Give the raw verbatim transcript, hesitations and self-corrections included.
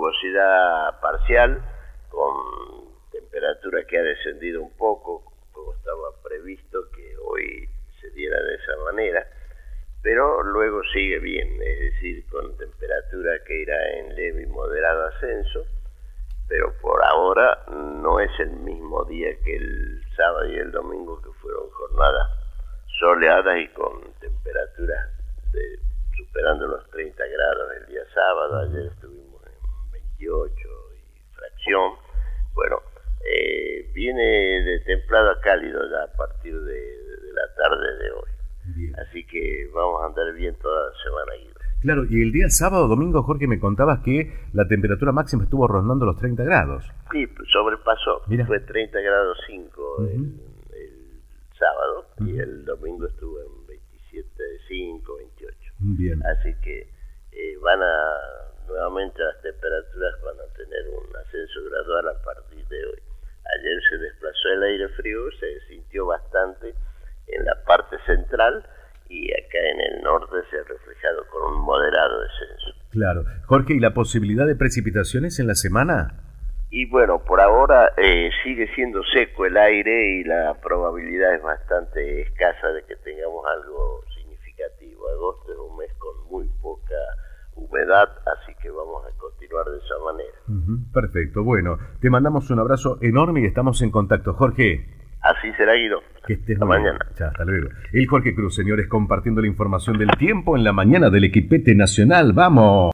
nubosidad parcial, con temperatura que ha descendido un poco, como estaba previsto que hoy se diera de esa manera, pero luego sigue bien, es decir, con temperatura que irá en leve y moderado ascenso, pero por ahora no es el mismo día que el sábado y el domingo, que fueron jornadas soleadas y con temperaturas de, superando los treinta grados el día sábado. Ayer estuvimos en veintiocho y fracción. Bueno, eh, viene de templado a cálido ya a partir de, de la tarde de hoy. Bien. Así que vamos a andar bien toda la semana, Guido. Claro, y el día sábado, domingo, Jorge, me contabas que la temperatura máxima estuvo rondando los treinta grados. Sí, sobrepasó. Mira. Fue treinta grados cinco uh-huh. el, el sábado uh-huh. y el domingo estuvo en veintisiete cinco, veintiocho. Bien. Así que eh, van a, nuevamente las temperaturas van a tener un ascenso gradual a partir de hoy. Ayer se desplazó el aire frío, se sintió bastante en la parte central, y acá en el norte se ha reflejado con un moderado descenso. Claro. Jorge, ¿y la posibilidad de precipitaciones en la semana? Y bueno, por ahora eh, sigue siendo seco el aire y la probabilidad es bastante escasa de que tengamos algo significativo. Agosto es un mes con muy poca humedad, así que vamos a continuar de esa manera. Uh-huh. Perfecto. Bueno, te mandamos un abrazo enorme y estamos en contacto, Jorge. Así será, Guido. Que estés hasta mañana. Chao, hasta luego. El Jorge Cruz, señores, compartiendo la información del tiempo en la mañana del Equipete Nacional. ¡Vamos!